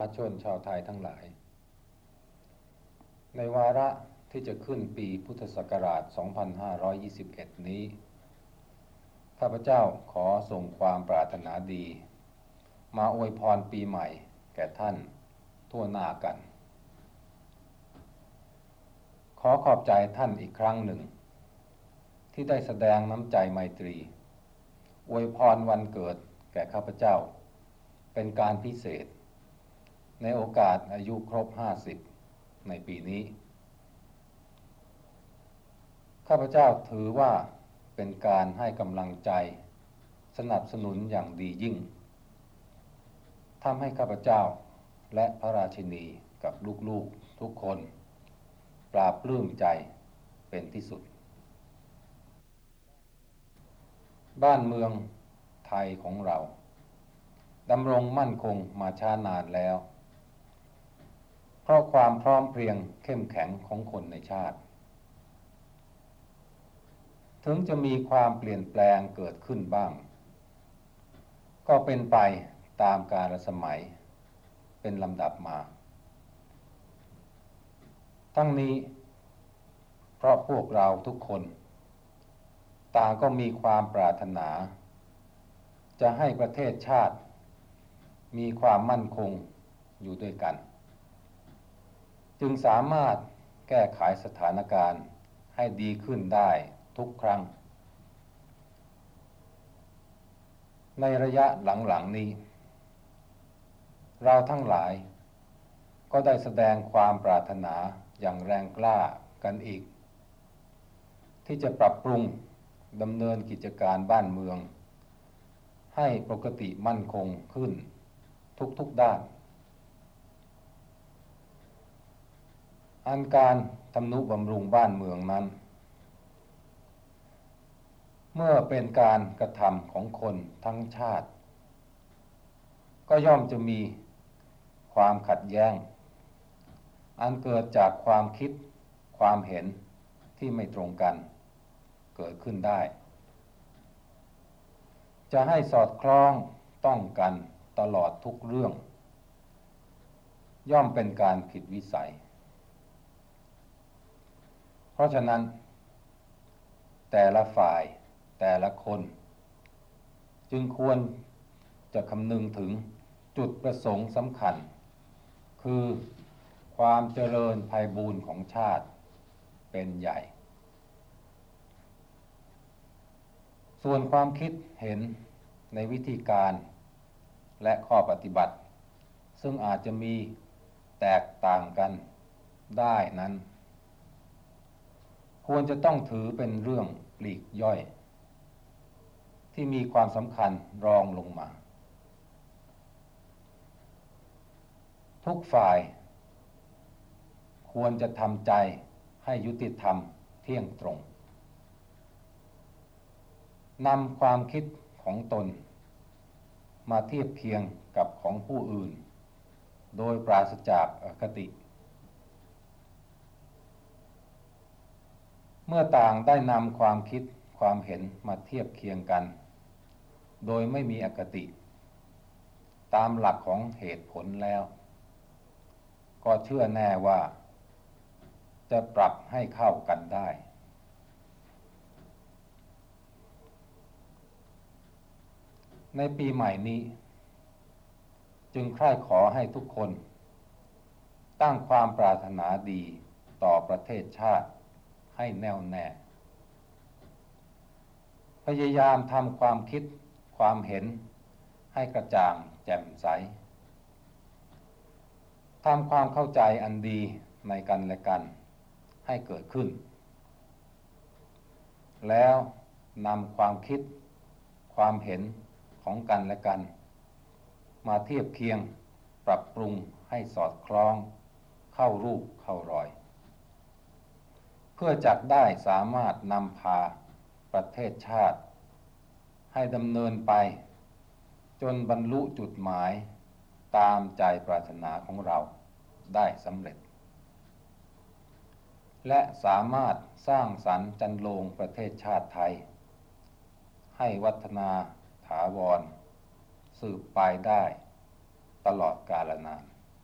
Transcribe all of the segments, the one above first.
ประชาชนชาวไทยทั้งหลายในวาระที่จะขึ้นปีพุทธศักราช 2521 นี้ข้าพเจ้าขอส่งความปรารถนาดีมาอวยพรปีใหม่แก่ท่านทั่วหน้ากันขอขอบใจท่านอีกครั้งหนึ่งที่ได้แสดงน้ำใจไมตรีอวยพรวันเกิดแก่ข้าพเจ้าเป็นการพิเศษในโอกาสอายุครบ 50 ในปีนี้ข้าพเจ้าถือว่าเป็นการให้กำลังใจสนับสนุนอย่างดียิ่งทำให้ข้าพเจ้าและพระราชินีกับลูกๆทุกคนปราบปลื้มใจเป็นที่สุดบ้านเมืองไทยของเราดำรงมั่นคงมาช้านานแล้วเพราะความพร้อมเพรียงเข้มแข็งของคนในชาติถึงจะมีความเปลี่ยนแปลงเกิดขึ้นบ้างก็เป็นไปตามกาลสมัยเป็นลำดับมาทั้งนี้เพราะพวกเราทุกคนต่างก็มีความปรารถนาจะให้ประเทศชาติมีความมั่นคงอยู่ด้วยกันจึงสามารถแก้ไขสถานการณ์ให้ดีขึ้นได้ทุกครั้งในระยะหลังๆนี้เราทั้งหลายก็ได้แสดงความปรารถนาอย่างแรงกล้ากันอีกที่จะปรับปรุงดำเนินกิจการบ้านเมืองให้ปกติมั่นคงขึ้นทุกด้านอันการทำนุบำรุงบ้านเมืองนั้นเมื่อเป็นการกระทำของคนทั้งชาติก็ย่อมจะมีความขัดแย้งอันเกิดจากความคิดความเห็นที่ไม่ตรงกันเกิดขึ้นได้จะให้สอดคล้องต้องกันตลอดทุกเรื่องย่อมเป็นการผิดวิสัยเพราะฉะนั้นแต่ละฝ่ายแต่ละคนจึงควรจะคำนึงถึงจุดประสงค์สำคัญคือความเจริญไพบูลย์ของชาติเป็นใหญ่ส่วนความคิดเห็นในวิธีการและข้อปฏิบัติซึ่งอาจจะมีแตกต่างกันได้นั้นควรจะต้องถือเป็นเรื่องปลีกย่อยที่มีความสำคัญรองลงมาทุกฝ่ายควรจะทำใจให้ยุติธรรมเที่ยงตรงนำความคิดของตนมาเทียบเคียงกับของผู้อื่นโดยปราศจากอคติเมื่อต่างได้นำความคิดความเห็นมาเทียบเคียงกันโดยไม่มีอคติตามหลักของเหตุผลแล้วก็เชื่อแน่ว่าจะปรับให้เข้ากันได้ในปีใหม่นี้จึงใคร่ขอให้ทุกคนตั้งความปรารถนาดีต่อประเทศชาติให้แน่วแน่พยายามทำความคิดความเห็นให้กระจ่างแจ่มใสทำความเข้าใจอันดีในกันและกันให้เกิดขึ้นแล้วนำความคิดความเห็นของกันและกันมาเทียบเคียงปรับปรุงให้สอดคล้องเข้ารูปเข้ารอยเพื่อจักได้สามารถนำพาประเทศชาติให้ดำเนินไปจนบรรลุจุดหมายตามใจปรารถนาของเราได้สำเร็จและสามารถสร้างสรรค์จันโลงประเทศชาติไทยให้วัฒนาถาวรสืบไปได้ตลอดกาลนาน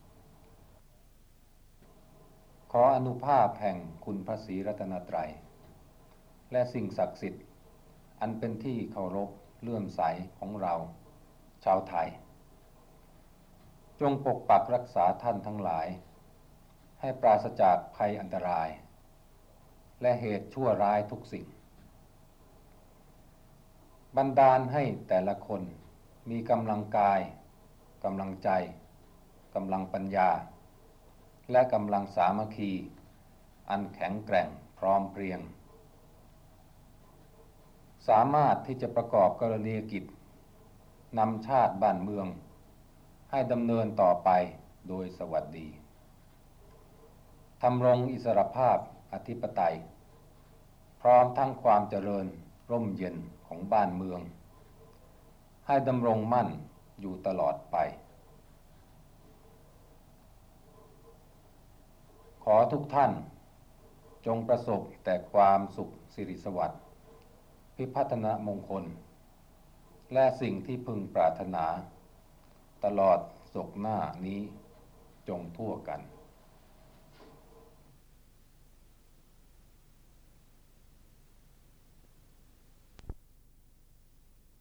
ขออนุภาพแห่งคุณพระศรีรัตนตรัยและสิ่งศักดิ์สิทธิ์อันเป็นที่เคารพเลื่อมใสของเราชาวไทยจงปกปักรักษาท่านทั้งหลายให้ปราศจากภัยอันตรายและเหตุชั่วร้ายทุกสิ่งบันดาลให้แต่ละคนมีกำลังกายกำลังใจกำลังปัญญาและกำลังสามัคคีอันแข็งแกร่งพร้อมเพรียงสามารถที่จะประกอบกรณียกิจนำชาติบ้านเมืองให้ดำเนินต่อไปโดยสวัสดีทำรงอิสรภาพอธิปไตยพร้อมทั้งความเจริญร่มเย็นของบ้านเมืองให้ดำรงมั่นอยู่ตลอดไปขอทุกท่านจงประสบแต่ความสุขสิริสวัสดิ์พิพัฒนมงคลและสิ่งที่พึงปรารถนาตลอดศกหน้านี้จงทั่วกัน